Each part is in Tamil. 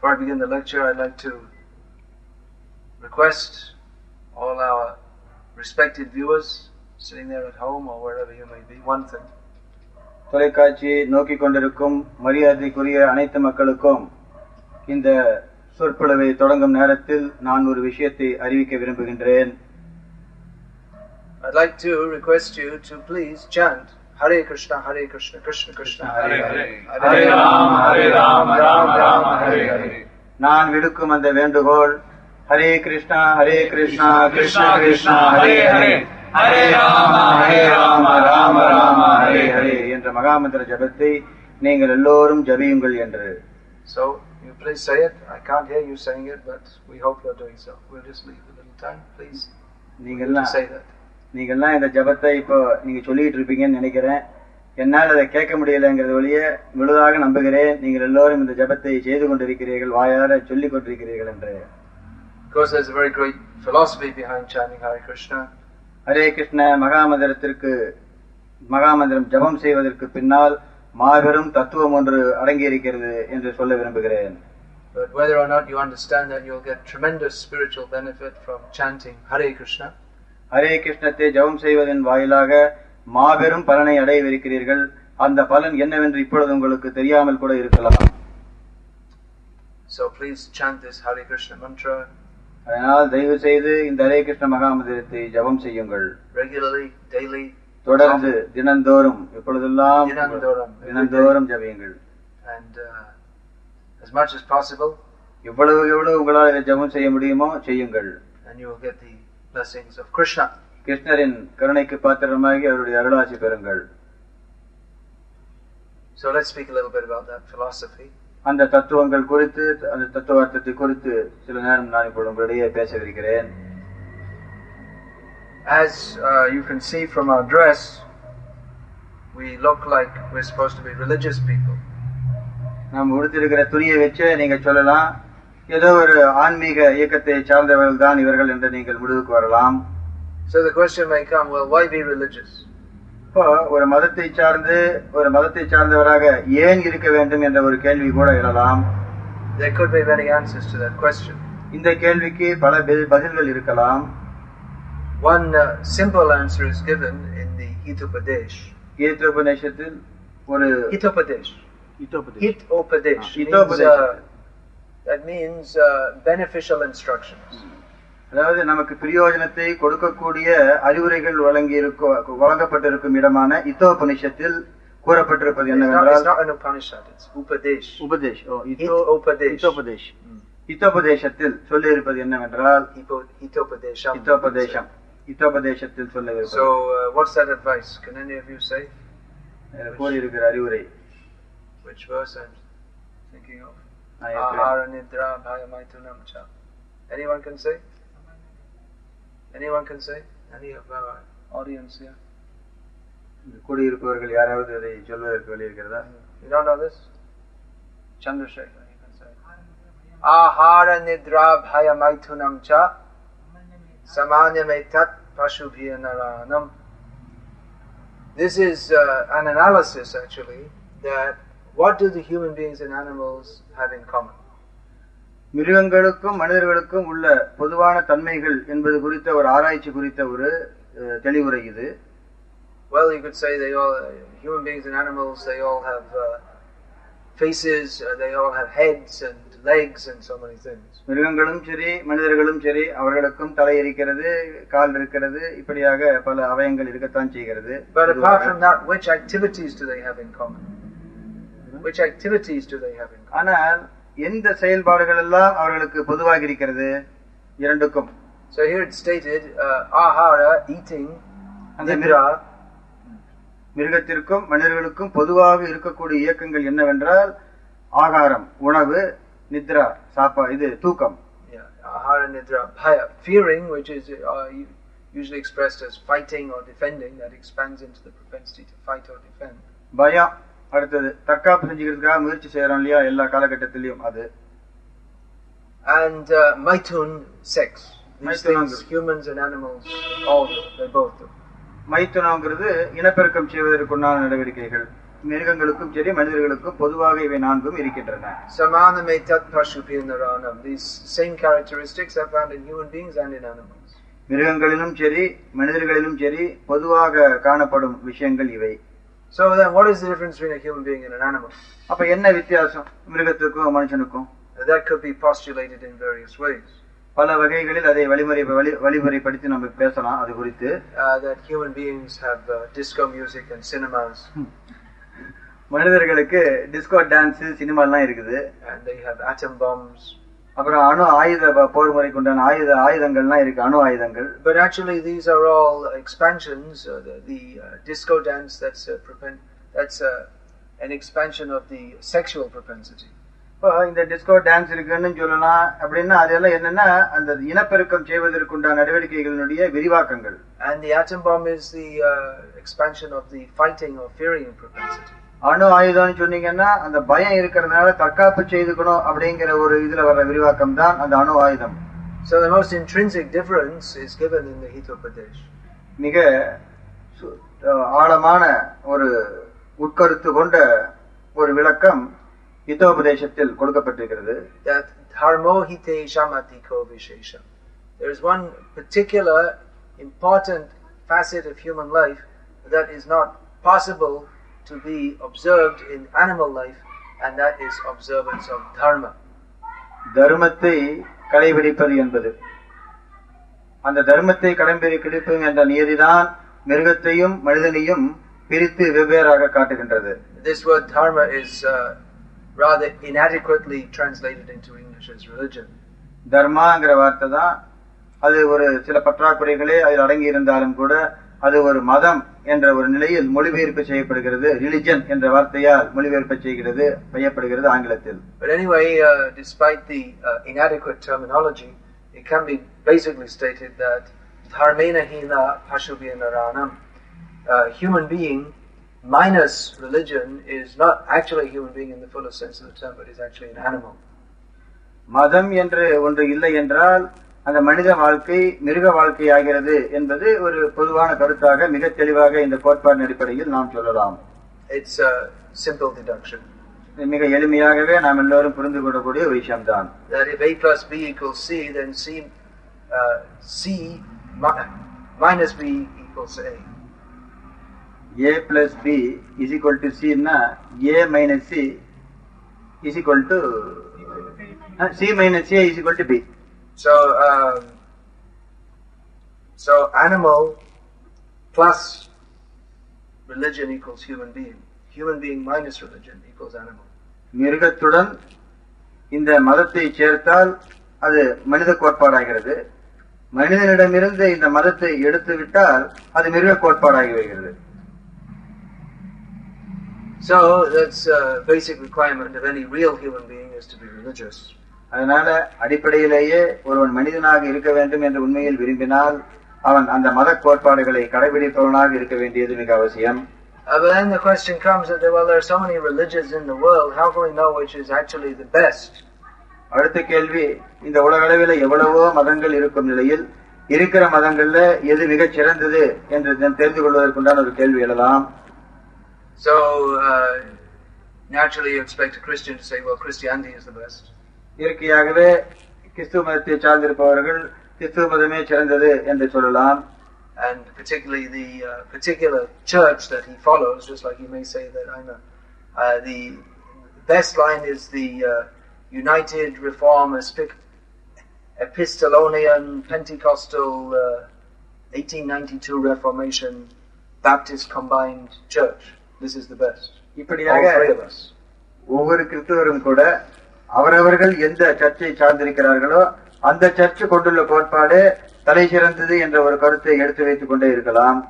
Before I begin the lecture, I'd like to request all our respected viewers sitting there at home or wherever you may be, one thing. தொலைக்காட்சியை நோக்கிக் கொண்டிருக்கும் மரியாதைக்குரிய அனைத்து மக்களுக்கும் இந்த சொற்பொழிவை தொடங்கும் நேரத்தில் நான் ஒரு விஷயத்தை அறிவிக்க விரும்புகின்றேன். I'd like to request you to please chant Hare Krishna, Hare Krishna, Krishna Krishna, Hare Hare, Hare Ram, Hare Ram, Ram Ram, Hare Hare. நான் விடுக்கும் அந்த வேண்டுகோள் ஹரே கிருஷ்ணா, ஹரே கிருஷ்ணா, கிருஷ்ணா கிருஷ்ணா, ஹரே ஹரே, ஹரே ராம, ஹரே ராம, ராம ராம, ஹரே ஹரே என்ற மகாமந்திர ஜபத்தை நீங்கள் எல்லோரும் ஜபியுங்கள் என்று. So you please say it. I can't hear you saying it, but we hope you're doing so. We'll just leave a little time, please. நீங்கள்லாம் Say that. நீங்கள்லாம் இந்த ஜபத்தை இப்போ நீங்க சொல்லிட்டு இருப்பீங்கன்னு நினைக்கிறேன். என்னால் அதை கேட்க முடியலைங்கிறது வழியே முழுதாக நம்புகிறேன் நீங்கள் எல்லோரும் இந்த ஜபத்தை செய்து கொண்டிருக்கிறீர்கள், வாயார சொல்லிக் கொண்டிருக்கிறீர்கள் என்று. Of course, there's a very great philosophy behind chanting Hare Krishna. Hare Krishna மகாமந்திரம் ஜபம் செய்வதற்கு பின்னால் மாபெரும் தத்துவம் ஒன்று அடங்கி இருக்கிறது என்று சொல்ல விரும்புகிறேன். But whether or not you understand that, you'll get tremendous spiritual benefit from chanting Hare Krishna. Hare கிருஷ்ணத்தை ஜபம் செய்வதன் வாயிலாக மாபெரும் பலனை அடையவிருக்கிறீர்கள். அந்த பலன் என்னவென்று இப்பொழுது உங்களுக்கு தெரியாமல் கூட இருக்கலாம். So please chant this Hare Krishna mantra. அதனால் தயவு செய்து இந்த ஹரே கிருஷ்ண மகாமந்திரத்தை ஜபம் செய்யுங்கள். Regularly, daily. தொடர்ந்து தினந்தோறும் எப்பொழுதெல்லாம் தினந்தோறும் ஜபியுங்கள். And as much as possible. எவ்வளவு உங்களால் இதை ஜபம் செய்ய முடியுமோ செய்யுங்கள். And you will get the blessings of Krishna. கிருஷ்ணரின் கருணைக்கு பாத்திரமாகி அவருடைய அருளாசி பெறுங்கள். So let's speak a little bit about that philosophy. அந்த தத்துவங்கள் குறித்து, அந்த தத்துவார்த்தத்தை குறித்து சில நேரம் நான் இப்பொழுது உங்களிடையே பேசவிருக்கிறேன். As you can see from our dress, we look like we're supposed to be religious people. நாம் உடுத்திருக்கிற துணியை வச்சு நீங்க சொல்லலாம், ஏதோ ஒரு ஆன்மீக இயக்கத்தை சார்ந்தவர்கள் தான் இவர்கள் என்று நீங்கள் முடிவுக்கு வரலாம். So the question may come, well, why be religious? இப்போ ஒரு மதத்தை சார்ந்தவராக ஏன் இருக்க வேண்டும் என்ற ஒரு கேள்வி கூட எழலாம். There could be many answers to that question. இந்த கேள்விக்கு பல பதில்கள் இருக்கலாம். One simple answer is given in the Hitopadesh. கீதோபநிஷத்தில் ஒரு Hitopadesh. That means beneficial instructions. அதாவது நமக்கு பிரயோஜனத்தை கொடுக்கக்கூடிய அறிவுரைகள் வழங்கப்பட்டிருக்கும் இடமான இதோபனிஷத்தில் கூறப்பட்டிருப்பது என்னவென்றால், இதோபதேசத்தில் சொல்லி இருப்பது என்னவென்றால், இதோபதேசத்தில் சொல்ல. So what's that advice? Can any of you say? கூறியிருக்கிற அறிவுரை. Which verse I'm thinking of? Ahara nidra bhayamaitunam cha. Anyone can say? Anyone can say? Any of our audience here? கூடியிருப்பவர்கள் யாராவது அதை சொல்வதற்கு வழி இருக்கிறதா? You don't know this? Chandrasekhar, you can say. Ahara nidra bhayamaitunam cha samanyamaitat pashubhya naranam. This is an analysis actually, that what do the human beings and animals have in common? மிருகங்களுக்கும் மனிதர்களுக்கும் உள்ள பொதுவான தன்மைகள் என்பது குறித்த ஒரு ஆராய்ச்சி குறித்த ஒரு தெளிவுரை இது. Well, you could say they all, human beings and animals, they all have faces, they all have heads and legs and so many things. மிருகங்களும் சரி மனிதர்களும் சரி அவர்களுக்கும் தலை இருக்கிறது, கால் இருக்கிறது, இப்படியாக பல அவயங்கள் இருக்கத்தான் செய்கிறது. But apart from that, which activities do they have in common? Which activities do they have in common? ஆனால் எந்த செயல்பாடுகள் எல்லாம் அவர்களுக்கு பொதுவாக இருக்கிறது இரண்டுக்கும்? So here it's stated ahara, eating, nidra. மிருகத்திற்கும் மனிதர்களுக்கும் பொதுவாக இருக்கக்கூடிய இயக்கங்கள் என்னவென்றால் ஆகாரம், உணவு, நித்ரா, தூக்கம். Ahara, nidra, bhaya, fearing, which is usually expressed as fighting or defending, that expands into the propensity to fight or defend. பயம், அடுத்தது தற்காப்பு செஞ்சுக்கிறதுக்காக முயற்சி செய்யறோம் இல்லையா எல்லா காலகட்டத்திலையும் அது. And maithun, sex. These things humans and animals all do, they both do. மைத்துனங்கிறது இனப்பெருக்கம் செய்வதற்குண்டான நடவடிக்கைகள். மிருகங்களுக்கும் சரி மனிதர்களுக்கும் பொதுவாக இவை நான்கும் இருக்கின்றன. Samaname tat pashuphi naranam. These same characteristics are found in human beings and in animals. மிருகங்களிலும் சரி மனிதர்களிலும் சரி பொதுவாக காணப்படும் விஷயங்கள் இவை. So then what is the difference between a human being and an animal? அப்ப என்ன வித்தியாசம் மிருகத்துக்கும் மனுஷனுக்கும்? That could be postulated in various ways. பல வகைகளில் அதை வழிமுறைப்படுத்தி நம்ம பேசலாம் அது குறித்து. That human beings have disco music and cinemas. மனிதர்களுக்கு டிஸ்கோ டான்ஸ் சினிமா எல்லாம் இருக்குது. And they have atom bombs. அப்புறம் அணு ஆயுத போர் முறைக்கு உண்டான ஆயுதங்கள்லாம் இருக்கு, அணு ஆயுதங்கள். But actually these are all expansions. The disco dance, that's an expansion of the sexual propensity. இந்த டிஸ்கோ டான்ஸ் இருக்குன்னு சொல்லலாம். அப்படின்னா அதெல்லாம் என்னன்னா அந்த இனப்பெருக்கம் செய்வதற்கு உண்டான நடவடிக்கைகளுடைய விரிவாக்கங்கள். And the atom bomb is the expansion of the fighting or fearing propensity. அணு ஆயுதம்னு சொன்னீங்கன்னா அந்த பயம் இருக்கிறதுனால தற்காப்பு செய்துக்கணும் அப்படிங்கிற ஒரு இதுல வர்ற விரிவாக்கம் தான் அந்த அணு ஆயுதம். So the most intrinsic difference is given in the Hitopadesh. மிக ஆழமான ஒரு உட்கருத்து கொண்ட ஒரு விளக்கம் ஹிதோபதேசத்தில் கொடுக்கப்பட்டிருக்கிறது. That dharmo hite shamatiko vishesham. There is one particular important facet of human life that is not possible to be observed in animal life, and that is observance of dharma. தர்மத்தை கடைபிடிப்பது என்பது, அந்த தர்மத்தை கடைபிடிப்பது என்ற நியதிதான் மிருகத்தையும் மனிதனையும் பிரித்து வெவ்வேறாக காட்டுகின்றது. This word dharma is rather inadequately translated into English as religion. தர்மாங்கிற வார்த்தை தான் அது ஒரு சில பற்றாக்குறைகளே அதில் அடங்கி இருந்தாலும் கூட அது ஒரு மதம் என்ற ஒரு நிலையில் மொழிபெயர்ப்பு செய்யப்படுகிறது. ரிலிஜன் என்ற வார்த்தையால் மொழிபெயர்ப்பு செய்யப்படுகிறது ஆங்கிலத்தில். But anyway, despite the inadequate terminology, it can be basically stated that dharmena hina pashubhya naranam. Human being minus religion is not actually a human being in the fullest sense of the term, but is actually an animal. மதம் என்று ஒன்று இல்லை என்றால் அந்த மனித வாழ்க்கை மிருக வாழ்க்கை ஆகிறது என்பது ஒரு பொதுவான கருத்தாக மிக தெளிவாக இந்த கோட்பாடு அடிப்படையில் நாம் சொல்லலாம். It's a simple deduction. மிக எளிமையாகவே நாம் எல்லோரும் புரிந்து கொள்ளக்கூடிய ஒரு விஷயம்தான். That if A plus B equals C, then C minus B equals A. A plus B is equal to C na A minus C is equal to C minus A is equal to B. So animal plus religion equals human being. Human being minus religion equals animal. மிருகத்துடன் இந்த மதத்தை சேர்த்தால் அது மனித கோட்பாடாகிறது. மனிதனிடமிருந்து இந்த மதத்தை எடுத்து விட்டால் அது மிருக கோட்பாடாகி வருகிறது. So that's a basic requirement of any real human being is to be religious. அதனால அடிப்படையிலேயே ஒருவன் மனிதனாக இருக்க வேண்டும் என்று உண்மையில் விரும்பினால் அவன் அந்த மத கோட்பாடுகளை கடைபிடிப்பவனாக இருக்க வேண்டியது மிக அவசியம். But then the question comes that there are so many religions in the world, how can we know which is actually the best? அடுத்த கேள்வி, இந்த உலக அளவில் எவ்வளவோ மதங்கள் இருக்கும் நிலையில் இருக்கிற மதங்கள்ல எது மிகச் சிறந்தது என்று தெரிந்து கொள்வதற்குண்டான ஒரு கேள்வி எழலாம். So naturally you expect a Christian to say, well, Christianity is the best. இயற்கையாகவே கிறிஸ்துவ மதத்தை சார்ந்திருப்பவர்கள் கிறிஸ்துவ மதமே சிறந்தது என்று சொல்லலாம். And particularly the particular church that he follows, just like you may say that the best line is the United Reform Epistolonian Pentecostal 1892 Reformation Baptist Combined Church. This is the best. இப்படியாக ஒவ்வொரு கிறிஸ்தவரும் கூட அவரவர்கள் எந்த சர்ச்சை சார்ந்திருக்கிறார்களோ அந்த சர்ச்சு கொண்டுள்ள கோட்பாடு தலை சிறந்தது என்ற ஒரு கருத்தை எடுத்து வைத்துக் கொண்டே இருக்கலாம்.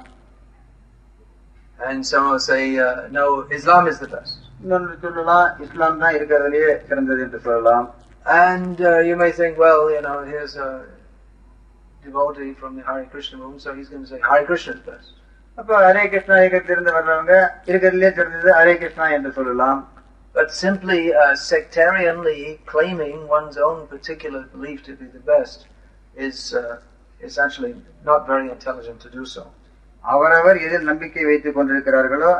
And some will say, no, Islam is the best. இன்னொன்று சொல்லலாம், இஸ்லாம் தான் இருக்கிறதுலேயே சிறந்தது என்று சொல்லலாம். And you may think, well, here's a devotee from the Hare Krishna movement, so he's going to say Hare Krishna is best. அப்ப ஹரே கிருஷ்ணா இயக்கத்திலிருந்து வர்றவங்க இருக்கிறதுலே சிறந்தது ஹரே கிருஷ்ணா என்று சொல்லலாம். But simply sectarianly claiming one's own particular belief to be the best is actually not very intelligent to do so. அவரவர் எதில் நம்பிக்கை வைத்துக் கொண்டிருக்கிறார்களோ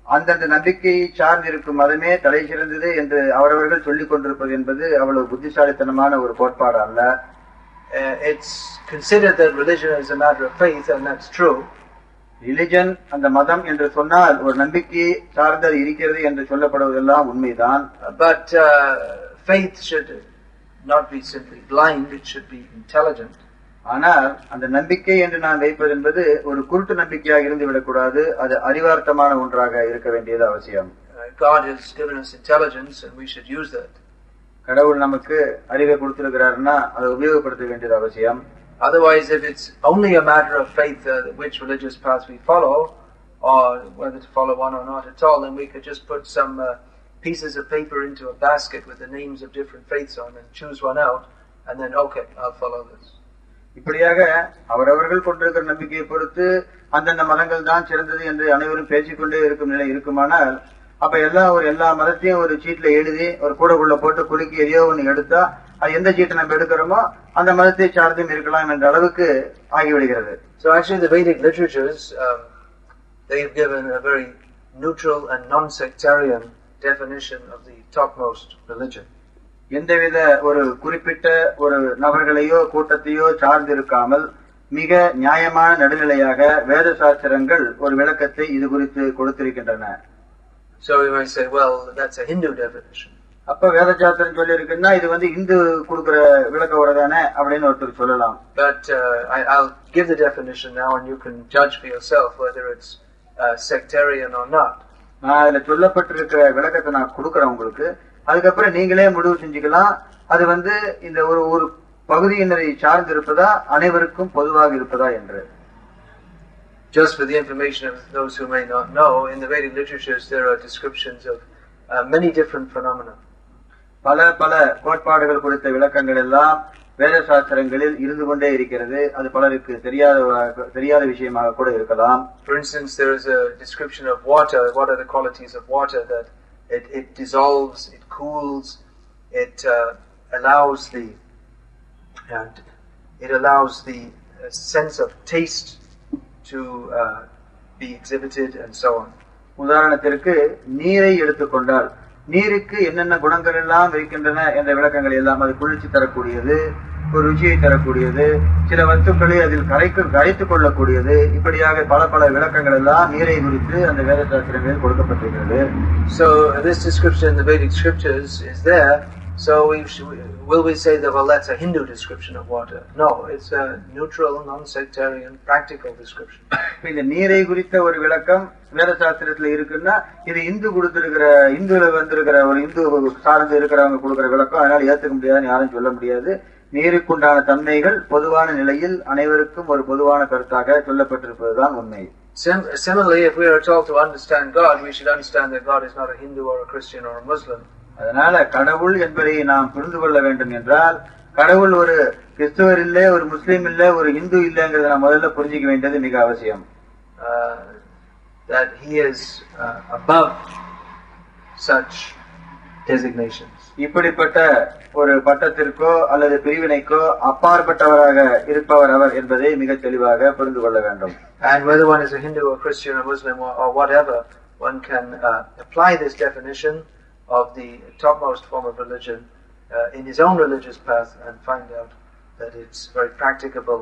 அந்தந்த நம்பிக்கையை சார்ந்திருக்கும் மதமே தலை சிறந்தது என்று அவரவர்கள் சொல்லிக் கொண்டிருப்பது என்பது அவ்வளவு புத்திசாலித்தனமான ஒரு கோட்பாடு அல்ல. It's considered that religion is a matter of faith, and that's true. Religion, அந்த மதம் என்று சொன்னால் ஒரு நம்பிக்கையை சார்ந்தது இருக்கிறது என்று சொல்லப்படுவதெல்லாம் உண்மைதான். But faith should not be simply blind, it should be intelligent. ஆனால் அந்த நம்பிக்கை என்று நான் வைப்பது என்பது ஒரு குருட்டு நம்பிக்கையாக இருந்து விடக்கூடாது, அது அறிவார்த்தமான ஒன்றாக இருக்க வேண்டியது அவசியம். God has given us intelligence and we should use that. கடவுள் நமக்கு அறிவை கொடுத்திருக்கிறார்னா அதை உபயோகப்படுத்த வேண்டியது அவசியம். Otherwise, if it's only a matter of faith which religious path we follow, or whether to follow one or not at all, then we could just put some pieces of paper into a basket with the names of different faiths on and choose one out, and then, okay, I'll follow this. இப்படியாக அவரவர்கள் கொண்டிருக்கிற நம்பிக்கையை பொறுத்து அந்தந்த மதங்கள் தான் சிறந்தது என்று அனைவரும் பேசிக்கொண்டே இருக்கும் நிலை இருக்குமானால், அப்ப எல்லா மதத்தையும் ஒரு சீட்ல எழுதி ஒரு கூடக்குள்ள போட்டு குலுக்கி எதையோ ஒன்று எடுத்தா அது எந்த சீட்டை நம்ம எடுக்கிறோமோ அந்த மதத்தை சார்ந்தும் இருக்கலாம் என்ற அளவுக்கு ஆகிவிடுகிறது. So actually the Vedic literatures, they have given a very neutral and non-sectarian definition of the topmost religion. எந்தவித ஒரு குறிப்பிட்ட ஒரு நபர்களையோ கூட்டத்தையோ சார்ந்திருக்காமல் மிக நியாயமான நடுநிலையாக வேத சாஸ்திரங்கள் ஒரு விளக்கத்தை இது குறித்து கொடுத்திருக்கின்றன. So we might say, well, that's a Hindu definition. அப்ப வேத சாஸ்திரம் சொல்லி இருக்குன்னா இது இந்து கொடுக்கிற விளக்க உரைதானே அப்படின்னு ஒருத்தர் சொல்லலாம். But I'll give the definition now and you can judge for yourself whether it's sectarian or not. நான் அதுல சொல்லப்பட்டிருக்கிற விளக்கத்தை நான் கொடுக்கறேன் உங்களுக்கு. அதுக்கப்புறம் நீங்களே முடிவு செஞ்சுக்கலாம் அது இந்த ஒரு பகுதியினரை சார்ந்து இருப்பதா அனைவருக்கும் பொதுவாக இருப்பதா என்று. Just for the information of those who may not know, in the Vedic literatures there are descriptions of many different phenomena. பல கோட்பாடுகள் குறித்த விளக்கங்கள் எல்லாம் வேத சாஸ்திரங்களில் இருந்து கொண்டே இருக்கிறது. அது பலருக்கு தெரியாத விஷயமாக கூட இருக்கலாம். For instance, there is a description of water. What are the qualities of water? That it dissolves, it cools, it allows the sense of taste to be exhibited and so on. உதாரணத்திற்கு நீரை எடுத்துக்கொண்டால் நீருக்கு என்னென்ன குணங்கள் எல்லாம் இருக்கின்றன என்ற விளக்கங்கள் எல்லாம் அது குளிர்ச்சி தரக்கூடியது, ஒரு ருச்சியை தரக்கூடியது, சில வஸ்துக்களை அதில் கரைத்துக் கொள்ளக்கூடியது, இப்படியாக பல விளக்கங்கள் எல்லாம் நீரை குறித்து அந்த வேத சாஸ்திரங்களில் கொடுக்கப்பட்டிருக்கிறது. So this description in the Vedic scriptures is there. So will we say that, well, that's a Hindu description of water? No, it's a neutral, non-sectarian, practical description. இந்த நீரை குறித்த ஒரு விளக்கம் வேத சாஸ்திரத்துல இருக்குன்னா இது இந்துல வந்திருக்கிற ஒரு இந்து சார்ந்து இருக்கிறவங்க கொடுக்கிற விளக்கம், அதனால ஏத்துக்க முடியாதுன்னு யாரும் சொல்ல முடியாது. நீருக்குண்டான தன்மைகள் பொதுவான நிலையில் அனைவருக்கும் ஒரு பொதுவான கருத்தாக சொல்லப்பட்டிருப்பதுதான் உண்மை. Similarly, if we are told to understand God, we should understand that God is not a Hindu or a Christian or a Muslim. அதனால கடவுள் என்பதை நாம் புரிந்து கொள்ள வேண்டும் என்றால் கடவுள் ஒரு கிறிஸ்துவர் இல்லை, ஒரு முஸ்லீம் இல்லை, ஒரு இந்து இல்லைங்கிறத நாம் முதல்ல புரிஞ்சிக்க வேண்டியது மிக அவசியம். That he is above such designations. இப்படிப்பட்ட ஒரு பட்டத்திற்கோ அல்லது பிரிவினைக்கோ அப்பாற்பட்டவராக இருப்பவர் அவர் என்பதை மிக தெளிவாக புரிந்து கொள்ள வேண்டும். And whether one is a Hindu or Christian or Muslim or whatever, one can apply this definition of the topmost form of religion in his own religious path and find out that it's very practicable.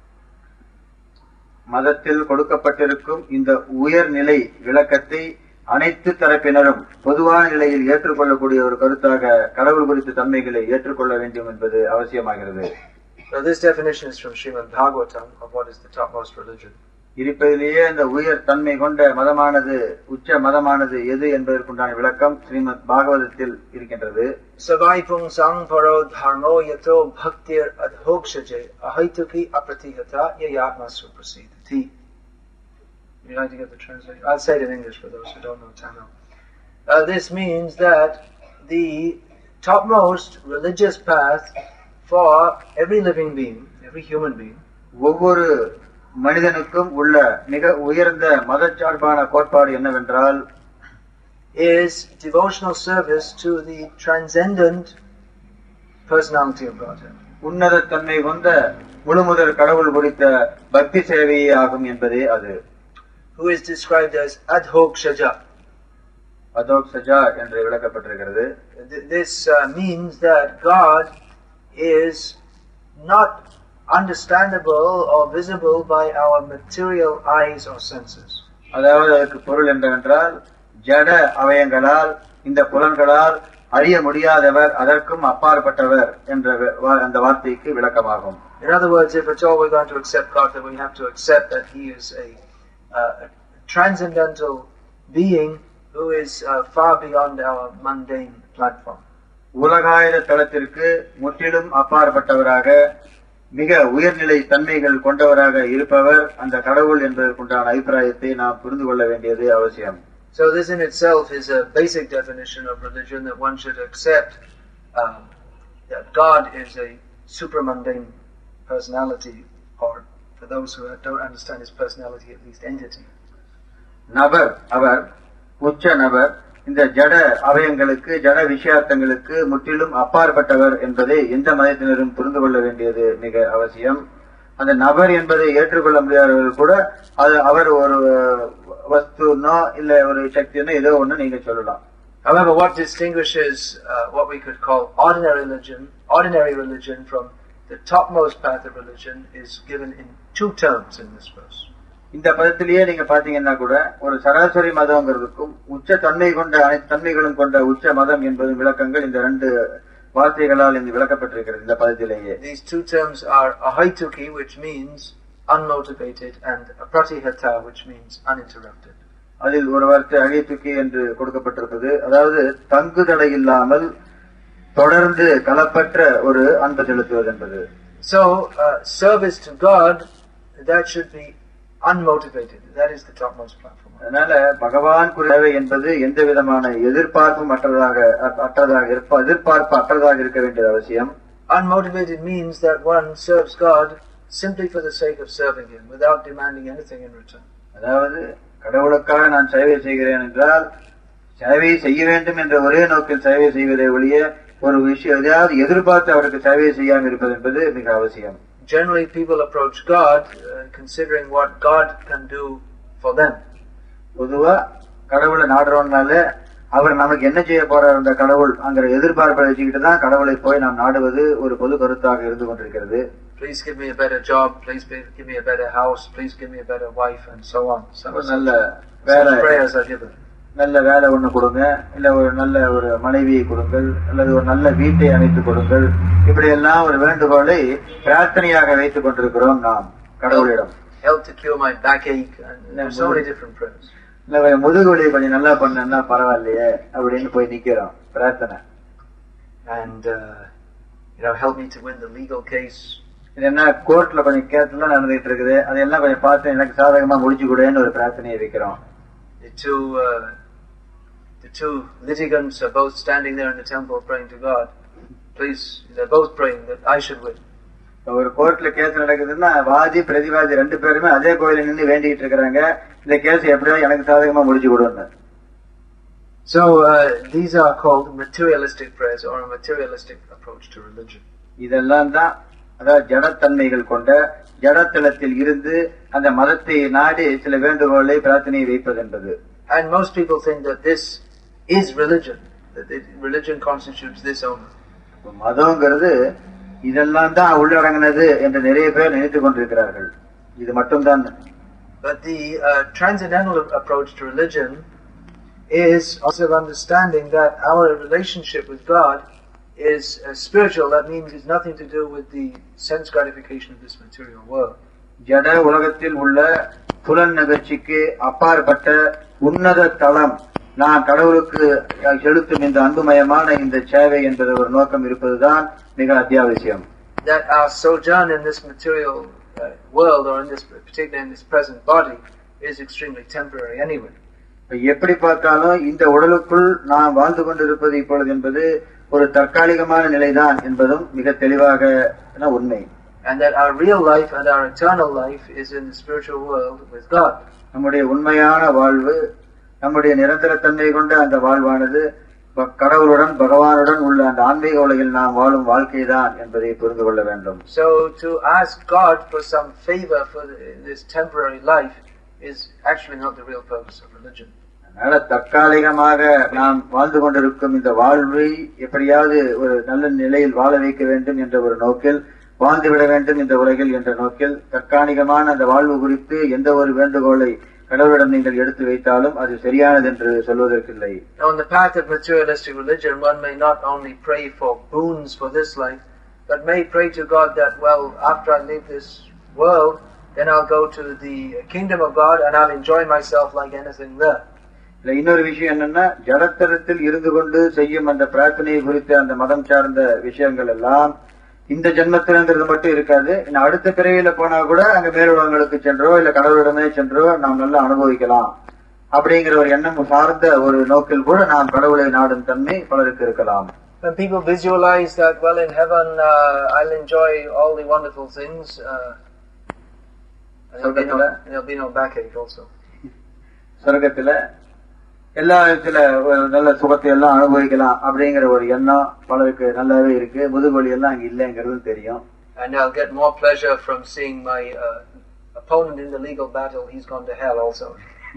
மதத்தில் கொடுக்கப்பட்டிருக்கும் இந்த உயர்நிலை விளக்கத்தை அனைத்து தரப்பினரும் பொதுவான நிலையில் ஏற்றுக்கொள்ளக்கூடிய ஒரு கருத்தாக கடவுள் குறித்த தன்மைகளை ஏற்றுக்கொள்ள வேண்டும் என்பது அவசியமாகிறது. So this definition is from Srimad Bhagavatam of what is the topmost religion. இருப்பதிலேயே இந்த உயர் தன்மை கொண்ட மதமானது உச்ச மதமானது எது என்பதற்குண்டான விளக்கம் ஸ்ரீமத் பாகவதத்தில் இருக்கின்றது. Savai pungsang paro dharmo yato bhaktir adhokshaje ahaituki apratihata yayatma suprasidati. Would you like to get the translation? I'll say it in English for those who don't know Tamil. This means that the topmost religious path for every living being, every human being, ஒவ்வொரு மனிதனுக்கும் உள்ள மிக உயர்ந்த மதச்சார்பான கோட்பாடு என்னவென்றால் is devotional service to the transcendent personality of Godhead. உன்னத தன்மை கொண்ட முழுமுதல் கடவுள் குறித்த பக்தி சேவையே ஆகும் என்பதே அது. Who is described as adhokshaja. Adhokshaja என்று விளக்கப்பட்டிருக்கிறது. This means that God is not understandable or visible by our material eyes or senses. அதாவது அதற்கு பொருள் என்னவென்றால் ஜட அவயங்களால் இந்த புலன்களால் அறிய முடியாதவர், அதற்கும் அப்பாற்பட்டவர் என்ற அந்த வார்த்தைக்கு விளக்கமாகும். In other words, if at all we're going to accept God, then we have to accept that He is a transcendental being who is far beyond our mundane platform. உலகாயுத தளத்திற்கு முற்றிலும் அப்பாற்பட்டவராக மிக உயர்நிலை தன்மைகள் கொண்டவராக இருப்பவர் அந்த கடவுள் என்பதற்குண்டான அபிப்பிராயத்தை நாம் புரிந்து கொள்ள வேண்டியது அவசியம். So this in itself is a basic definition of religion, that one should accept that God is a supramundane personality, or for those who don't understand His personality, at least entity. நபர், அவர் உச்ச நபர், இந்த ஜட அவயங்களுக்கு ஜட விஷயார்த்தங்களுக்கு முற்றிலும் அப்பாற்பட்டவர் என்பதை எந்த மதத்தினரும் புரிந்து கொள்ள வேண்டியது மிக அவசியம். அந்த நபர் என்பதை ஏற்றுக்கொள்ள முடியாதவர்கள் கூட அது அவர் ஒரு வஸ்துனோ இல்ல ஒரு சக்தினோ ஏதோ ஒண்ணு நீங்க சொல்லலாம். However, what distinguishes what we could call ordinary religion from the topmost path of religion is given in two terms in this verse. இந்த பதத்திலேயே நீங்க பாத்தீங்கன்னா கூட ஒரு சராசரி மதம்ங்கிறதுக்கும் உச்ச தன்மை கொண்ட அனைத்து தன்மைகளும் கொண்ட உச்ச மதம் என்பதும் விளக்கங்கள் இந்த ரெண்டு வார்த்தைகளால் இங்கு விளக்கப்பட்டிருக்கிறது இந்த பதத்திலேயே. These two terms are ahaituki, which means unmotivated, and pratihata, which means uninterrupted. அதில் ஒரு வார்த்தை அகைத்துக்கி என்று கொடுக்கப்பட்டிருப்பது, அதாவது தங்கு தடை இல்லாமல் தொடர்ந்து கலப்பற்ற ஒரு அன்பு செலுத்துவது என்பது. So service to God, that should be unmotivated. That is the topmost platform. அதனால பகவான் சேவை என்பது எந்த விதமான எதிர்பார்ப்பும் அற்றதாக இருக்க வேண்டியது அவசியம். Unmotivated means that one serves God simply for the sake of serving Him, without demanding anything in return. அதாவது கடவுளுக்காக நான் சேவை செய்கிறேன் என்றால் சேவை செய்ய வேண்டும் என்ற ஒரே நோக்கில் சேவை செய்வதை ஒழிய ஒரு விஷயம் எதையாவது எதிர்பார்த்து அவருக்கு சேவை செய்யாமல் இருப்பது என்பது மிக அவசியம். Generally, people approach God considering what God can do for them. பொதுவா கடவுளை நாடுறோம்னால அவர் நமக்கு என்ன செய்ய போறார் அந்த கடவுள் அங்கிற எதிர்பார்ப்பை வச்சுக்கிட்டு தான் கடவுளை போய் நாம் நாடுவது ஒரு பொது கருத்தாக இருந்து கொண்டிருக்கிறது. Please give me a better job, please give me a better house, please give me a better wife, and so on. நல்ல வேலை, prayers are given. நல்ல வேலை ஒண்ணு கொடுங்க, இல்ல ஒரு நல்ல ஒரு மனைவியை கொடுங்கள், அல்லது ஒரு நல்ல வீட்டை அமைத்துக் கொடுங்கள், இப்படி எல்லாம் ஒரு வேண்டுகோளை பிரார்த்தனையாக வைத்துக் கொண்டிருக்கிறோம் நாம் கடவுளிடம். Help to cure my backache, and so many different prayers. இல்ல முதுகுவலி கொஞ்சம் நல்லா பண்ணா பரவாயில்லையே அப்படின்னு போய் நிக்கிறோம் பிரார்த்தனை. And help me to win the legal case. இது என்ன கோர்ட்ல கொஞ்சம் கேஸ்லாம் நடந்துட்டு இருக்குது, அதெல்லாம் கொஞ்சம் பார்த்து எனக்கு சாதகமா முடிச்சு கொடுன்னு ஒரு பிரார்த்தனையை வைக்கிறோம். The two litigants are both standing there in the temple praying to God. Please, they're both praying that I should win. ஒரு கோர்ட்ல கேஸ் நடக்குதுன்னா வாதி பிரதிவாதி ரெண்டு பேருமே அதே கோயில நின்று வேண்டிட்டு இருக்கிறாங்க, இந்த கேஸ் எப்படியோ எனக்கு சாதகமா முடிச்சு கொடுங்க. So these are called materialistic prayers, or a materialistic approach to religion. இதெல்லாம் தான் அதாவது ஜடத்தன்மைகள் கொண்ட ஜடத்தளத்தில் இருந்து அந்த மதத்தை நாடி சில வேண்டுகோளை பிரார்த்தனை வைப்பது என்பது. And most people think that this is religion, that religion constitutes this only. மதம்ங்கிறது இதெல்லாம் தான் உள்ளடங்கினது என்று நிறைய பேர் நினைத்துக் கொண்டிருக்கிறார்கள். இது மட்டும்தான். But the transcendental approach to religion is also understanding that our relationship with God is spiritual. That means it's nothing to do with the sense gratification of this material world. ஜட உலகத்தில் உள்ள புலன் நிகழ்ச்சிக்கு அப்பாற்பட்ட உன்னத தளம் நான் கடவுளுக்கு செலுத்தும் இந்த அன்புமயமான இந்த சேவை என்ற ஒரு நோக்கம் இருப்பதுதான் மிக அத்தியாவசியம். That our sojourn in this material world, or in this particularly in this present body, is extremely temporary anyway. எப்படி பார்த்தாலும் இந்த உடலுக்குள் நாம் வாழ்ந்து கொண்டிருப்பது இப்பொழுது என்பது ஒரு தற்காலிகமான நிலைதான் என்பதும் மிக தெளிவாக உண்மை. And that our real life and our eternal life is in the spiritual world with God. நம்முடைய உண்மையான வாழ்வு, நம்முடைய நிரந்தர தன்மை கொண்ட அந்த வாழ்வானது கடவுளுடன் பகவானுடன் உள்ள அந்த ஆன்மீக உலகில் நாம் வாழும் வாழ்க்கைதான் என்பதை புரிந்து கொள்ள வேண்டும். So to ask God for some favor for this temporary life is actually not the real purpose of religion. அதனால தற்காலிகமாக நாம் வாழ்ந்து கொண்டிருக்கும் இந்த வாழ்வை எப்படியாவது ஒரு நல்ல நிலையில் வாழ வைக்க வேண்டும் என்ற ஒரு நோக்கில், வாழ்ந்துவிட வேண்டும் இந்த உலகில் என்ற நோக்கில் தற்காலிகமான அந்த வாழ்வு குறித்து எந்த ஒரு வேண்டுகோளை கடவுளிடம் நீங்கள் எடுத்து வைத்தாலும் அது சரியானது என்று சொல்வதற்கில்லை. On the path of materialistic religion, one may not only pray for boons for this life, but may pray to God that, well, after I leave this world, then I'll go to the kingdom of God and I'll enjoy myself like anything there. இன்னொரு விஷயம் என்னன்னா, ஜடத்தரத்தில் இருந்து கொண்டு செய்யும் அந்த பிரார்த்தனையை குறித்த அந்த மதம் சார்ந்த விஷயங்கள் எல்லாம் இந்த ஜென்மத்திலிருந்தது மட்டும் இருக்காது. அடுத்த பிறவியில போனா கூட அங்க மேலுலகங்களுக்கு சென்றோ இல்ல கடவுளிடமே சென்றோ நாம் நல்லா அனுபவிக்கலாம் அப்படிங்கிற ஒரு எண்ணம் சார்ந்த ஒரு நோக்கில் கூட நாம் கடவுளை நாடும் தன்மை பலருக்கு இருக்கலாம். When people visualize that, well, in heaven I'll enjoy all the wonderful things, there'll be no backache also. சொர்க்கத்துல எல்லா விதத்துல நல்ல சுகத்தை எல்லாம் அனுபவிக்கலாம் அப்படிங்கிற ஒரு எண்ணம் பலருக்கு நல்லாவே இருக்கு. முதுகொலி எல்லாம் அங்க இல்லைங்கிறது தெரியும். And I'll get more pleasure from seeing my opponent in the legal battle. He's gone to hell also.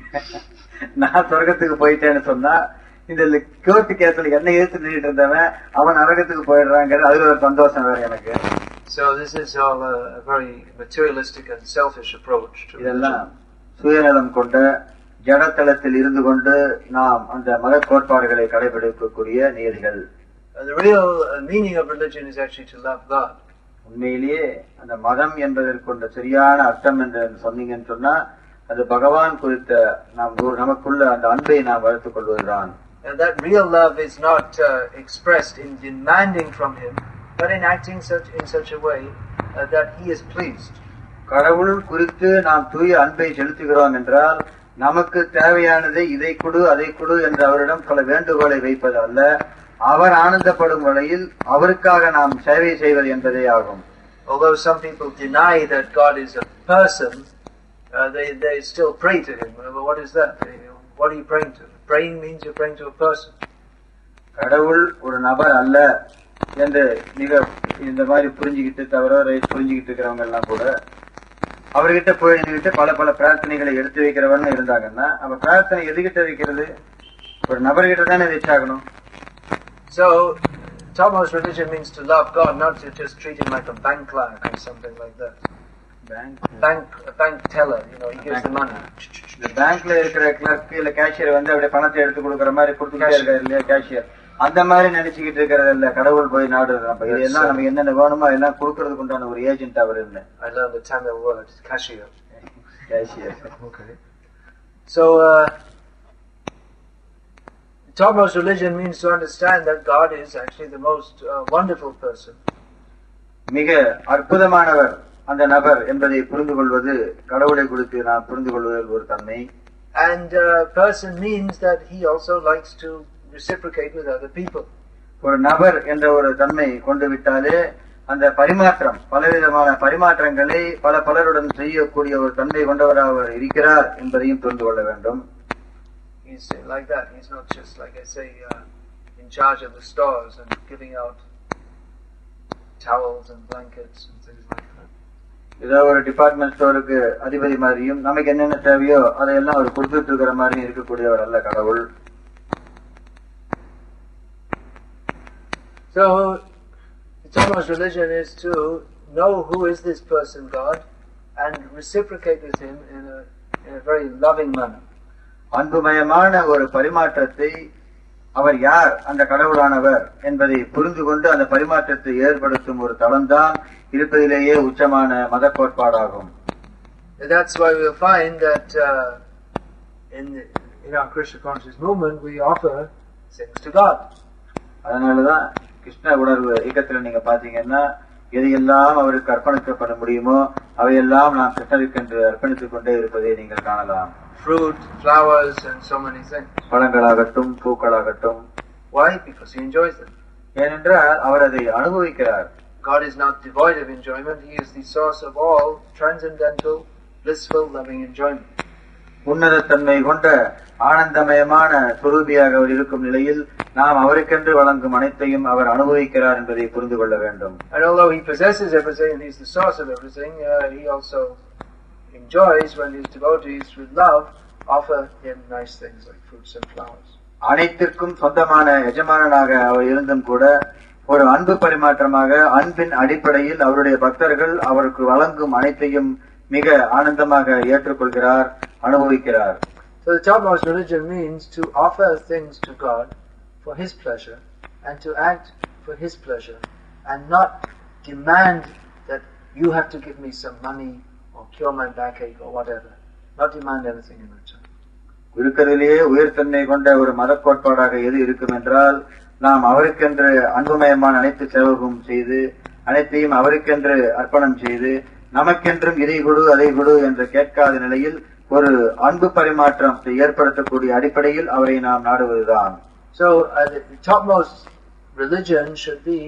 நான் சொர்க்கத்துக்கு போயிட்டேன்னு சொன்னா இந்த கோர்ட்டு கேஸ்ல என்ன எதிர்த்து நின்றுட்டு இருந்தவன் அவன் நரகத்துக்கு போயிடுறாங்கிறது அதுல ஒரு சந்தோஷம் வேற எனக்கு. So this is all a very materialistic and selfish approach to இதெல்லாம் சுயநலம் கொண்ட ஜடத்தளத்தில் இருந்து கொண்டு நாம் அந்த மத கோட்பாடுகளை கடைபிடிக்கக்கூடிய நியதிகள். The real meaning of religion is actually to love God. உண்மையிலேயே அந்த மதம் என்பதற்குள்ள சரியான அர்த்தம் என்று சொன்னீங்கன்னு சொன்னா அது பகவான் குறித்த நமக்குள்ள அந்த அன்பை நாம் வளர்த்துக் கொள்வதுதான். And that real love is not expressed in demanding from him, but in acting in such a way that he is pleased. கடவுள் குறித்து நாம் தூய அன்பை செலுத்துகிறோம் என்றால் நமக்கு தேவையானதை இதை கொடு அதை கொடு என்று அவரிடம் பல வேண்டுகோளை வைப்பது அல்ல, அவர் ஆனந்தப்படும் வகையில் அவருக்காக நாம் சேவை செய்வது என்பதே ஆகும். Although some people deny that God is a person, they still pray to him. What is that? What are you praying to? Praying means you're praying to a person. கடவுள் ஒரு நபர் அல்ல என்று மிக இந்த மாதிரி புரிஞ்சுக்கிட்டு புரிஞ்சுக்கிட்டு இருக்கிறவங்க எல்லாம் கூட அவர்கிட்ட போய் நின்றுட்டு பல பல பிரார்த்தனைகளை எடுத்து வைக்கிறவன்னு இருந்தாங்கன்னா அவ பிரார்த்தனை எதுகிட்ட வைக்கிறது? ஒரு நபர்கிட்ட தானே வச்சாகணும். So topmost religion means to love God, not to just treat him like a bank clerk or something like that. Bank teller, he gives the money. இந்த பேங்க்ல இருக்கிற கிளர்க் இல்ல கேஷியர் வந்து அப்படியே பணத்தை எடுத்து கொடுக்கற மாதிரி கொடுத்துட்டே இருக்காரு இல்லையா கேஷியர், அந்த மாதிரி நினைச்சுக்கிட்டு இருக்கிறது இல்ல. கடவுள் போய் நாடுறது இதெல்லாம் நமக்கு என்னென்ன வேணுமோ எல்லாம் கொடுக்கறதுக்கு உண்டான ஒரு ஏஜென்ட் அவர் இல்லை. I learned the Tamil word, cashier. Okay. So topmost religion means to understand that God is actually the most wonderful person. மிக அற்புதமானவர் அந்த நபர் என்பதை புரிந்து கொள்வது கடவுளை குறித்து நாம் புரிந்து கொள்வதில் ஒரு தன்மை. And person means that he also likes to reciprocate with other people. ஒரு நபர் என்ற ஒரு தன்மை கொண்டு விட்டாலே அந்த பரிமாற்றம் பலவிதமான பரிமாற்றங்களை பலருடன் செய்யக்கூடிய ஒரு தன்மை கொண்டவராக அவர் இருக்கிறார் என்பதையும் புரிந்து கொள்ள வேண்டும். He's like that. He's not just, like I say, in charge of the stores and giving out towels and blankets and things like that. ஏதோ ஒரு டிபார்ட்மெண்ட் ஸ்டோருக்கு அதிபதி மாதிரியும் நமக்கு என்னென்ன தேவையோ அதையெல்லாம் அவர் கொடுத்துட்டு இருக்கிற மாதிரியும் இருக்கக்கூடியவர் அல்ல கடவுள். So the topmost religion is to know who is this person God and reciprocate with him in a very loving manner. அன்புமயமான ஒரு பரிமாற்றத்தை அவர் யார் அந்த கடவுளானவர் என்பதை புரிந்து கொண்டு அந்த பரிமாற்றத்தை ஏற்படுத்தும் ஒரு தளம்தான் இருப்பதிலேயே உச்சமான மத கோட்பாடாகும். That's why we'll find that in our Krishna conscious movement we offer things to God. அதனாலதான் கிருஷ்ண உணர்வு இயக்கத்துல நீங்க பாத்தீங்கன்னா எதையெல்லாம் அவருக்கு அர்ப்பணிக்கப்பட முடியுமோ அவையெல்லாம் நாம் கிருஷ்ணருக்கு அர்ப்பணித்துக் கொண்டே இருப்பதை நீங்கள் காணலாம். Fruit, flowers and so many things. பழங்களாகட்டும் பூக்களாகட்டும். Why? Because he enjoys them. ஏனென்றால் அவர் அதை அனுபவிக்கிறார். God is not devoid of enjoyment. He is the source of all transcendental, blissful, loving enjoyment. உன்னத தன்மை கொண்ட ஆனந்தமயமான சுரூபியாக அவர் இருக்கும் நிலையில் நாம் அவருக்கென்று வழங்கும் அனைத்தையும் அவர் அனுபவிக்கிறார் என்பதை புரிந்து கொள்ள வேண்டும். And although he possesses everything and he is the source of everything, he also enjoys when his devotees with love offer him nice things like fruits and flowers. அனைத்திற்கும் சொந்தமான எஜமானனாக அவர் இருந்தும் கூட ஒரு அன்பு பரிமாற்றமாக அன்பின் அடிப்படையில் அவருடைய பக்தர்கள் அவருக்கு வழங்கும் அனைத்தையும் மிக ஆனந்தமாக ஏற்றுக்கொள்கிறார், அனுபவிக்கிறார். So the topmost religion means to offer things to God for His pleasure and to act for His pleasure and not demand that you have to give me some money or cure my backache or whatever. Not demand anything in return. இருக்கிறதிலேயே உயர்தன்மை கொண்ட ஒரு மத கோட்பாடாக எது இருக்கும் என்றால், நாம் அவருக்கென்று அன்புமயமான அனைத்து சேவகம் செய்து அனைத்தையும் அவருக்கென்று அர்ப்பணம் செய்து நமக்கென்றும் இதை கொடு அதை கொடு என்று கேட்காத நிலையில் ஒரு அன்பு பரிமாற்றத்தை ஏற்படுத்தக்கூடிய அடிப்படையில் அவரை நாம் நாடுவதுதான். So the topmost religion should be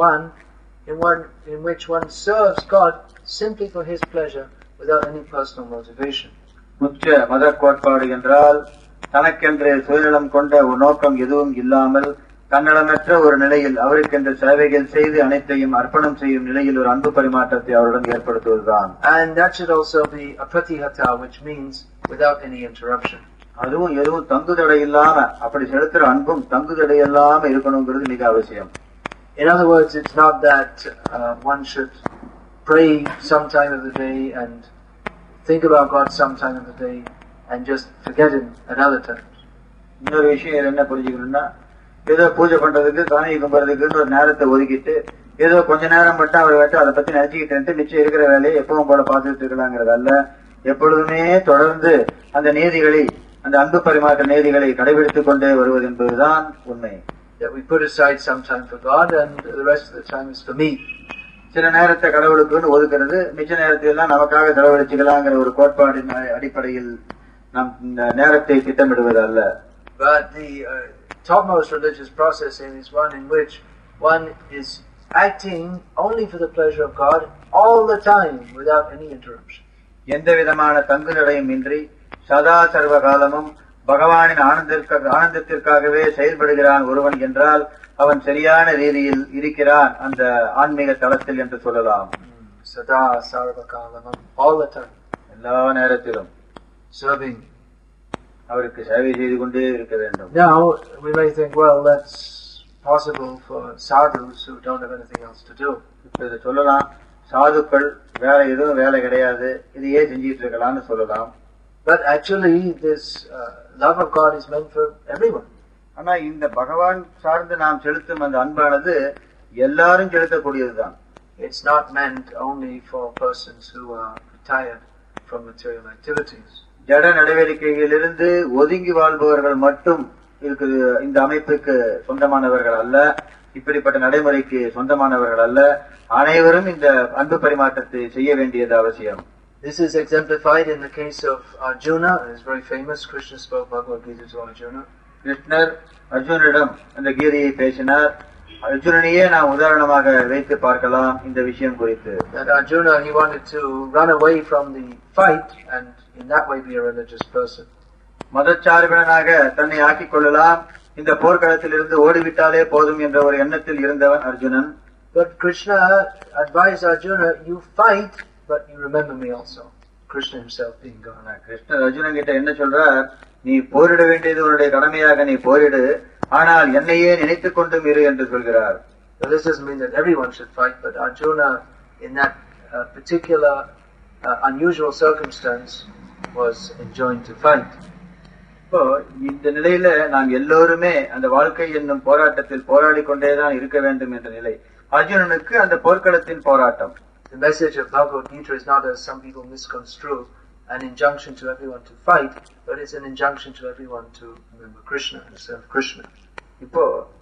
in which one serves God simply for His pleasure without any personal motivation. உச்ச மத கோட்பாடு என்றால் தனக்கென்று சுயநலம் கொண்ட ஒரு நோக்கம் எதுவும் இல்லாமல் தன்னலமற்ற ஒரு நிலையில் அவருக்கென்று சேவைகள் செய்து அனைத்தையும் அர்ப்பணம் செய்யும் நிலையில் ஒரு அன்பு பரிமாற்றத்தை அவருடன் ஏற்படுத்துவதுதான். And that should also be a pratihata, which means without any interruption. அதுவும் எதுவும் தங்குதடை இல்லாம அப்படி செலுத்துற அன்பும் தங்குதடை இல்லாம இருக்கணுங்கிறது மிக அவசியம். In other words, it's not that one should pray some time of the day and think about God some time of the day and just forget Him at other times. இன்னொரு விஷயம் என்ன புரிஞ்சுக்கணும்னா, ஏதோ பூஜை பண்றதுக்கு சாமி கும்பிட்றதுக்குன்னு ஒரு நேரத்தை ஒதுக்கிட்டு ஏதோ கொஞ்ச நேரம் மட்டும் அவரை வச்சு அதை பத்தி நினைச்சுக்கிட்டு மிச்சம் இருக்கிற வேலையை எப்பவும் போல பார்த்துட்டு இருக்கலாங்கிறது அல்ல. எப்பொழுதுமே தொடர்ந்து அந்த நீதிகளை, அந்த அன்பு பரிமாற்ற நீதிகளை கடைபிடித்துக் கொண்டே வருவது என்பதுதான் உண்மை. That we put aside some time for God and the rest of the time is for me. சில நேரத்தை கடவுளுக்குன்னு ஒதுக்கிறது, மிச்ச நேரத்தையெல்லாம் நமக்காக செலவழிச்சுக்கலாங்கிற ஒரு கோட்பாடின் அடிப்படையில் நாம் நேரத்தை திட்டமிடுவது அல்ல. But the topmost religious process is one in which one is acting only for the pleasure of God all the time without any interruption. எந்த விதமான தங்குதடையும் இன்றி சதா சர்வ காலமும் பகவானின் ஆனந்தத்திற்காகவே செயல்படுகிறான் ஒருவன் என்றால் அவன் சரியான ரீதியில் இருக்கிறான் அந்த ஆன்மீக தளத்தில் என்று சொல்லலாம். சதா சர்வ காலமும், all the time, எல்லா நேரத்திலும் serving, அவருக்கு சேவை செய்து கொண்டே இருக்க வேண்டும். Now we may think, well, that's possible for sadhus who don't have anything else to do. இப்ப இதை சொல்லலாம், சாதுக்கள் வேற எதுவும் வேலை கிடையாது, இதையே செஞ்சிட்டு இருக்கலாம்னு சொல்லலாம். But actually this love of God is meant for everyone. ஆனா இந்த பகவான் சார்ந்து நாம் செலுத்தும் அந்த அன்பானது எல்லாரும் செலுத்தக்கூடியதுதான். It's not meant only for persons who are retired from material activities. ஜட நடவடிக்கைகளிலிருந்து ஒதுங்கி வாழ்பவர்கள் மட்டும் இருக்குது இந்த அமைப்புக்கு சொந்தமானவர்கள் அல்ல, இப்படிப்பட்ட நடைமுறைக்கு சொந்தமானவர்கள் அல்ல. அனைவரும் இந்த அன்பு பரிமாற்றத்தை செய்ய வேண்டியது அவசியம். This is exemplified in the case of Arjuna. It's very famous. Krishna spoke Bhagavad Gita to Arjuna. கிருஷ்ணர் அர்ஜுனிடம் அந்த கீதையை பேசினார். அர்ஜுனனையே நாம் உதாரணமாக வைத்து பார்க்கலாம் இந்த விஷயம் குறித்து. That Arjuna, he wanted to run away from the fight and in that way be a religious person. மதச்சார்பினனாக தன்னை ஆக்கிக் கொள்ளலாம், இந்த போர்க்களத்தில் இருந்து ஓடிவிட்டாலே போதும் என்ற ஒரு எண்ணத்தில் இருந்தவன் Arjunan. But Krishna advised Arjuna, you fight, but you remember me also. Krishna himself being God. கிருஷ்ணர் அர்ஜுனன் கிட்ட என்ன சொல்றார், நீ போரிட வேண்டியது உன்னுடைய கடமையாக நீ போரிடு, ஆனால் என்னையே நினைத்துக் கொண்டும் இரு என்று சொல்கிறார். Now this doesn't mean that everyone should fight, but Arjuna in that particular unusual circumstance was enjoined to fight. இப்போ இந்த நிலையில நாம் எல்லோருமே அந்த வாழ்க்கை என்னும் போராட்டத்தில் போராடி கொண்டேதான் இருக்க வேண்டும் என்ற நிலை அர்ஜுனனுக்கு அந்த போர்க்களத்தின் போராட்டம். The message of Bhagavad Gita is not, as some people misconstrue, an injunction to everyone to fight, but it's an injunction to everyone to remember Krishna and serve Krishna. இப்போ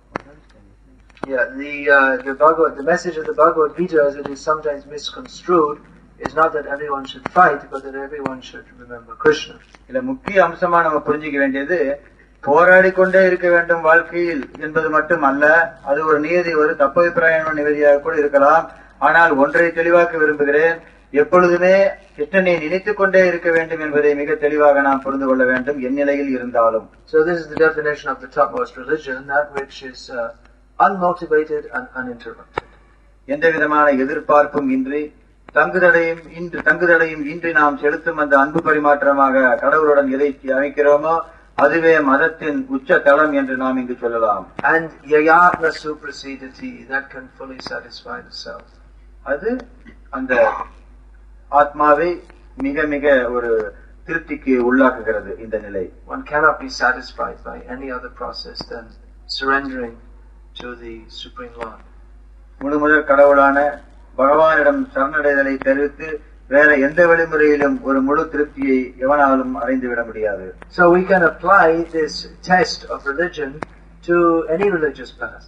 the message of the Bhagavad Gita, as it is sometimes misconstrued, is not that everyone should fight, but that everyone should remember Krishna. இதுல முக்கிய அம்சமா நம்ம புரிஞ்சுக்க வேண்டியது போராடி கொண்டே இருக்க வேண்டும் வாழ்க்கையில் என்பது மட்டும் அல்ல, அது ஒரு நியதி, ஒரு தப்பபிப்பிராயமான நியதியாக கூட இருக்கலாம். ஆனால் ஒன்றை தெளிவாக்க விரும்புகிறேன், எப்பொழுதுமே கிருஷ்ணனை நினைத்துக் கொண்டே இருக்க வேண்டும் என்பதை மிக தெளிவாக நாம் புரிந்து கொள்ள வேண்டும், எந்நிலையில் இருந்தாலும். So this is the definition of the topmost religion, that which is unmotivated and uninterrupted. எந்த விதமான எதிர்பார்ப்பும் இன்றி தங்குதடையும் இன்றி நாம் செலுத்தும் அந்த அன்பு பரிமாற்றமாக கடவுளுடன் எதை அமைக்கிறோமோ அதுவே மதத்தின் உச்ச தளம் என்று நாம் இங்கு சொல்லலாம். And yayatma suprasidati, that can fully satisfy the self. அது அந்த ஆத்மாவை மிக மிக ஒரு திருப்திக்கு உள்ளாக்குகிறது இந்த நிலை. One cannot be satisfied by any other process than surrendering to the Supreme Lord. முழுமுதற் கடவுளான பகவானிடம் சரணடைதலை தெரிவித்து வேற எந்த வழிமுறையிலும் ஒரு முழு திருப்தியை எவனாலும் அடைந்து விட முடியாது. So we can apply this test of religion to any religious path.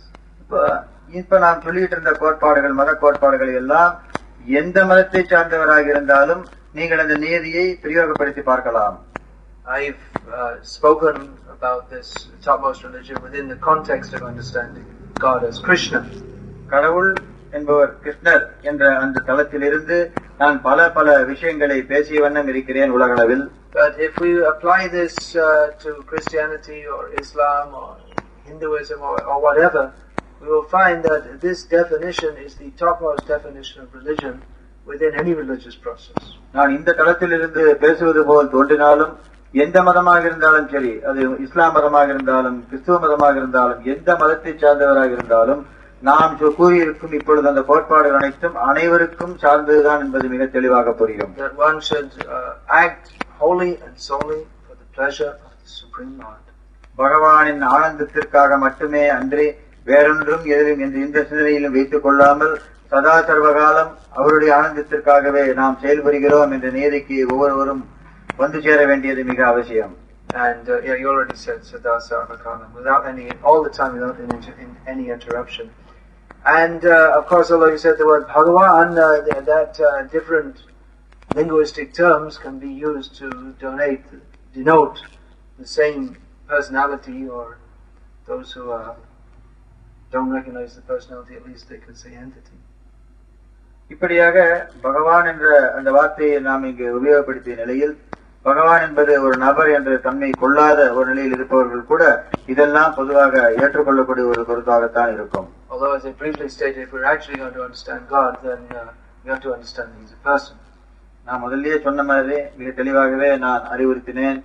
இப்ப நாம் சொல்லிட்டு இருந்த கோட்பாடுகள் மத கோட்பாடுகள் எல்லாம் எந்த மதத்தை சார்ந்தவராக இருந்தாலும் நீங்கள் அந்த நியதியை பிரயோகப்படுத்தி பார்க்கலாம். I've spoken about this topmost religion within the context of understanding God as Krishna. கடவுள் என்பவர் கிருஷ்ணர் என்ற அந்த தளத்திலிருந்து நான் பல பல விஷயங்களை பேசிய வண்ணம் இருக்கிறேன் உலகளவில். But if we apply this to Christianity or Islam or Hinduism or whatever, we will find that this definition is the topmost definition of religion within any religious process. நான் இந்த தளத்திலிருந்து பேசுவது போல் தோன்றினாலும் எந்த மதமாக இருந்தாலும் சரி, அது இஸ்லாம் மதமாக இருந்தாலும் கிறிஸ்துவ மதமாக இருந்தாலும் எந்த மதத்தை சார்ந்தவராக இருந்தாலும் நாம் கூறியிருக்கும் இப்பொழுது அந்த கோட்பாடுகள் அனைத்தும் அனைவருக்கும் சார்ந்ததுதான் என்பது மிக தெளிவாக புரியும். That one should act wholly and solely for the pleasure of the Supreme Lord. பகவானின் ஆனந்தத்திற்காக மட்டுமே அன்றி வேறொன்றும் எதிலும் என்று எந்த சிந்தனையிலும் வைத்துக் கொள்ளாமல் சதா சர்வகாலம் அவருடைய ஆனந்தத்திற்காகவே நாம் செயல்புரிகிறோம் என்ற நியதிக்கு ஒவ்வொருவரும் வந்து சேர வேண்டியது மிக அவசியம். And you already said Sada Sarvakalam, without all the time without any interruption. And of course, although you said the word Bhagavan, that different linguistic terms can be used to denote the same personality, or those who don't recognize the personality, at least they can say entity. இப்படியாக பகவான் என்ற அந்த வார்த்தையை நாம் இங்கு உபயோகப்படுத்திய நிலையில் பகவான் என்பது ஒரு நபர் என்ற தன்மை கொள்ளாத ஒரு நிலையில் இருப்பவர்கள் கூட இதெல்லாம் பொதுவாக ஏற்றுக்கொள்ளக்கூடிய ஒரு கருத்தாகத்தான் இருக்கும். Although as I briefly stated, if we're actually going to understand God, then we have to understand He is a person. நான் முதல்லயே சொன்ன மாதிரி மிக தெளிவாகவே நான் அறிவுறுத்தினேன்,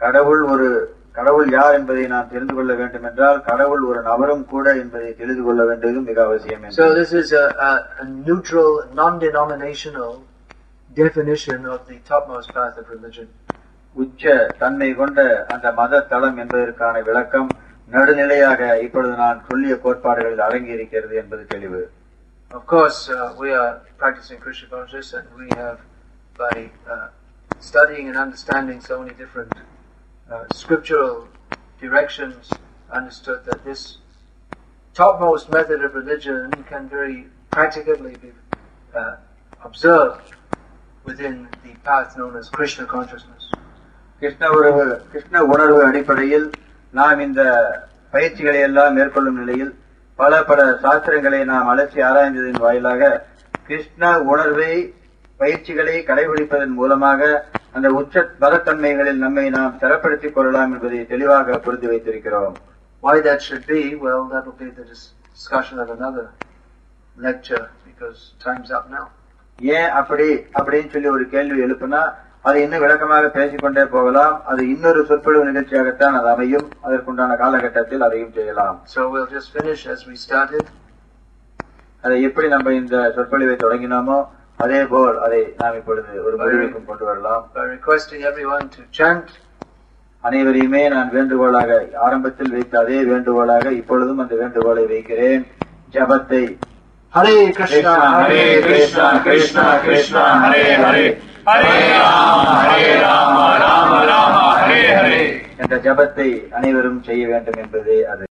கடவுள் யார் என்பதை நாம் தெரிந்து கொள்ள வேண்டும் என்றால் கடவுள் ஒரு நபரும் கூட என்பதை தெரிந்து கொள்ள வேண்டியது மிக அவசியம். So this is a neutral, non-denominational definition of the topmost path of religion. உச்ச தன்மை கொண்ட அந்த மத தளம் என்பதற்கான விளக்கம் நடுநிலையாக இப்பொழுது நான் சொல்லிய கோட்பாடுகளில் அடங்கி இருக்கிறது என்பது தெளிவு. Of course, we are practicing Krishna consciousness, and we have, by studying and understanding so many different scriptural directions, understood that this topmost method of religion can very practically be observed within the path known as Krishna consciousness. Krishna உணர்வு அடிப்படையில் நாம் இந்த பயிற்சிகளை எல்லாம் மேற்கொள்ளும் நிலையில் பல பல சாஸ்திரங்களை நாம் அலசி ஆராய்ந்ததின் வாயிலாக கிருஷ்ண உணர்வை பயிற்சிகளை கடைபிடிப்பதன் மூலமாக அந்த உச்ச பதத்தன்மைகளில் நம்மை நாம் தரப்படுத்திக் கொள்ளலாம் என்பதை தெளிவாக புரிந்து வைத்திருக்கிறோம். Why that should be, well, that will be the discussion of another lecture, because time's up now. ஏன் அப்படின்னு சொல்லி ஒரு கேள்வி எழுப்புனா அது இன்னும் விளக்கமாக பேசிக்கொண்டே போகலாம். அது இன்னொரு சொற்பொழிவு நிகழ்ச்சியாகத்தான் அது அமையும். அதற்குண்டான காலகட்டத்தில் அதையும் செய்யலாம். So we'll just finish as we started. அதை எப்படி நம்ம இந்த சொற்பொழிவை தொடங்கினோமோ அதே போல் அதை நாம் இப்பொழுது ஒரு முடிவுக்கும் கொண்டு வரலாம். By requesting everyone to chant. அனைவரையுமே நான் வேண்டுகோளாக ஆரம்பத்தில் வைத்த அதே வேண்டுகோளாக இப்பொழுதும் அந்த வேண்டுகோளை வைக்கிறேன். ஜபத்தை Hare Krishna, Hare Krishna, Krishna Krishna, Hare Hare, Hare Rama, Rama Rama, Hare Hare என்ற ஜபத்தை அனைவரும் செய்ய வேண்டும் என்பதே அது.